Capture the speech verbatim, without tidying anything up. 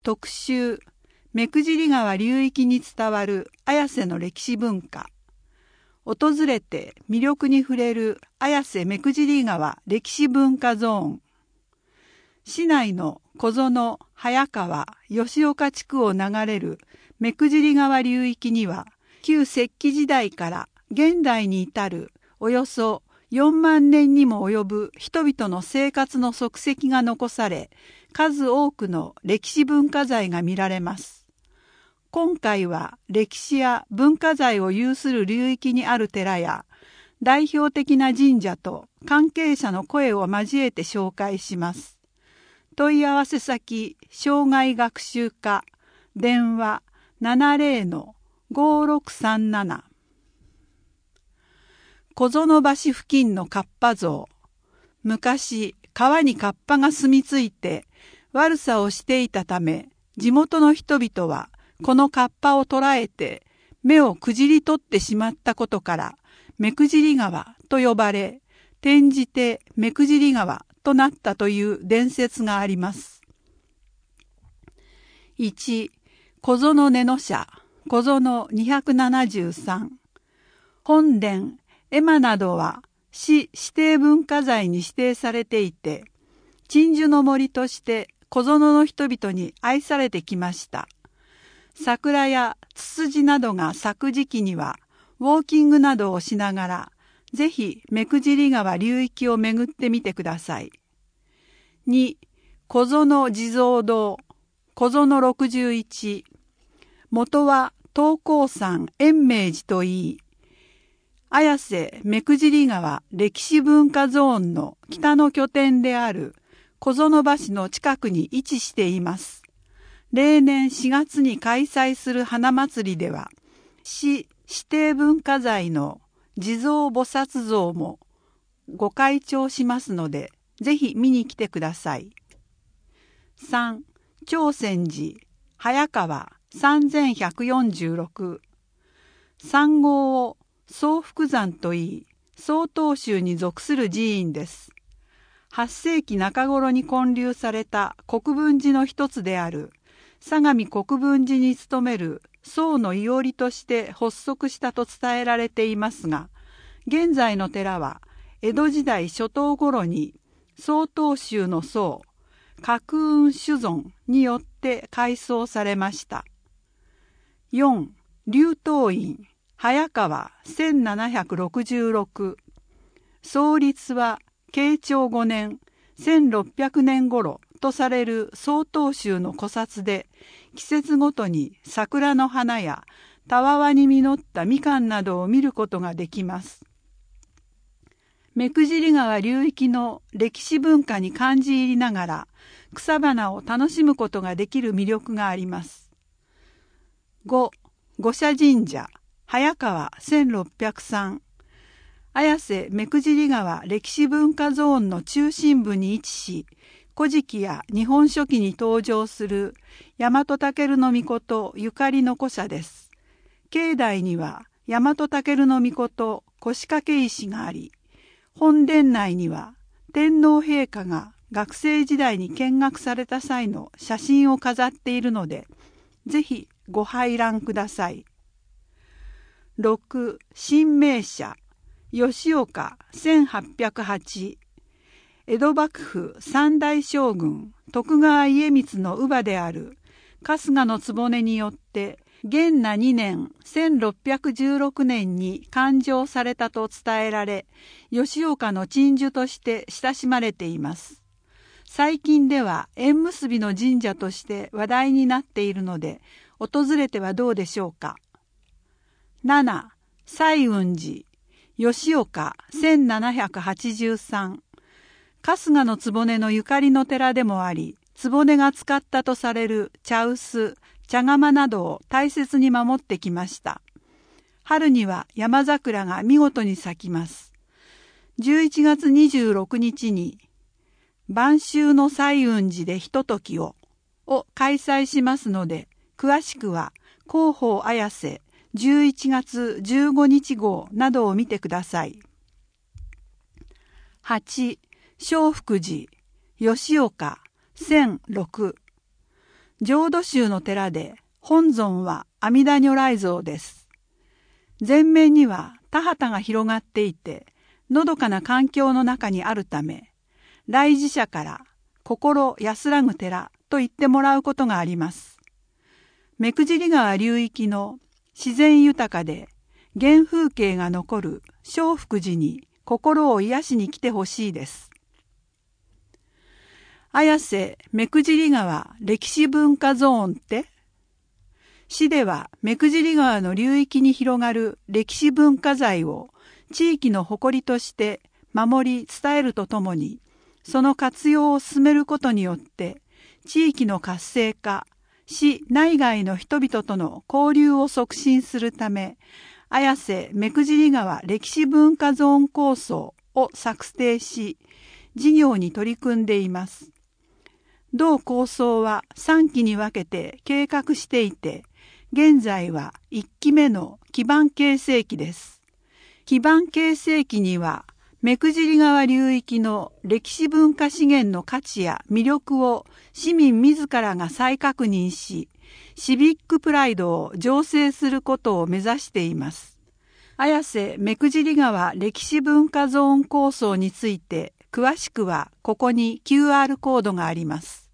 特集、目久尻川流域に伝わる綾瀬の歴史文化。訪れて魅力に触れる綾瀬目久尻川歴史文化ゾーン。市内の小園、早川、吉岡地区を流れる目久尻川流域には、旧石器時代から現代に至るおよそよんまんねんにも及ぶ人々の生活の足跡が残され、数多くの歴史文化財が見られます。今回は歴史や文化財を有する流域にある寺や代表的な神社と関係者の声を交えて紹介します。問い合わせ先、障害学習課、電話 ななゼロ のごろくさんなな。小園橋付近のカッパ像。昔、川にカッパが住み着いて悪さをしていたため、地元の人々はこのカッパを捕らえて目をくじり取ってしまったことから目久尻川と呼ばれ、転じて目久尻川となったという伝説があります。いち. 小園根の社、小園にひゃくななじゅうさん。本殿、絵馬などは市指定文化財に指定されていて、鎮守の森として小園の人々に愛されてきました。桜やツツジなどが咲く時期には、ウォーキングなどをしながら、ぜひ目久尻川流域を巡ってみてください。に. 小園地蔵堂、小園ろくじゅういち。元は東高山延明寺といい、綾瀬目久尻川歴史文化ゾーンの北の拠点である小園橋の近くに位置しています。例年しがつに開催する花祭りでは、市指定文化財の地蔵菩薩像もご開帳しますので、ぜひ見に来てください。さん. 長泉寺、早川さんぜんひゃくよんじゅうろく。山号を宗福山といい、曹洞宗に属する寺院です。はっせいきなか頃に建立された国分寺の一つである相模国分寺に勤める僧のいおりとして発足したと伝えられていますが、現在の寺は江戸時代初頭頃に曹洞宗の僧覚雲主尊によって改装されました。よん. 龍燈院、早川せんななひゃくろくじゅうろく。創立は慶長ごねんせんろっぴゃくねん頃とされる曹洞宗の古刹で、季節ごとに桜の花やたわわに実ったみかんなどを見ることができます。目久尻川流域の歴史文化に感じ入りながら草花を楽しむことができる魅力があります。ご. 五社神社、早川せんろっぴゃくさん。綾瀬目久尻川歴史文化ゾーンの中心部に位置し、古事記や日本書紀に登場する大和尊命ゆかりの古社です。境内には大和尊命腰掛石があり、本殿内には天皇陛下が学生時代に見学された際の写真を飾っているので、ぜひご拝覧ください。ろく. 神明社、吉岡せんはっぴゃくはち。江戸幕府三代将軍徳川家光の乳母である春日局によって元和にねんせんろっぴゃくじゅうろくねんに誕生されたと伝えられ、吉岡の鎮守として親しまれています。最近では縁結びの神社として話題になっているので、訪れてはどうでしょうか。なな. 彩雲寺、吉岡せんななひゃくはちじゅうさん。春日局のゆかりの寺でもあり、局が使ったとされる茶臼、茶釜などを大切に守ってきました。春には山桜が見事に咲きます。じゅういちがつにじゅうろくにちに晩秋の彩雲寺でひとときをを開催しますので、詳しくは広報綾瀬じゅういちがつじゅうごにち号などを見てください。はち. 正福寺、吉岡せんろく。 浄土宗の寺で本尊は阿弥陀如来像です。前面には田畑が広がっていて、のどかな環境の中にあるため、来寺者から心安らぐ寺と言ってもらうことがあります。目久川流域の自然豊かで原風景が残る正福寺に心を癒しに来てほしいです。綾瀬目久川歴史文化ゾーンって、市では目久川の流域に広がる歴史文化財を地域の誇りとして守り伝えるとともに、その活用を進めることによって地域の活性化、市内外の人々との交流を促進するため、綾瀬目久川歴史文化ゾーン構想を策定し、事業に取り組んでいます。同構想はさんきに分けて計画していて、現在はいっきめの基盤形成期です。基盤形成期には、目久川流域の歴史文化資源の価値や魅力を市民自らが再確認し、シビックプライドを醸成することを目指しています。綾瀬目久川歴史文化ゾーン構想について詳しくはここに キューアール コードがあります。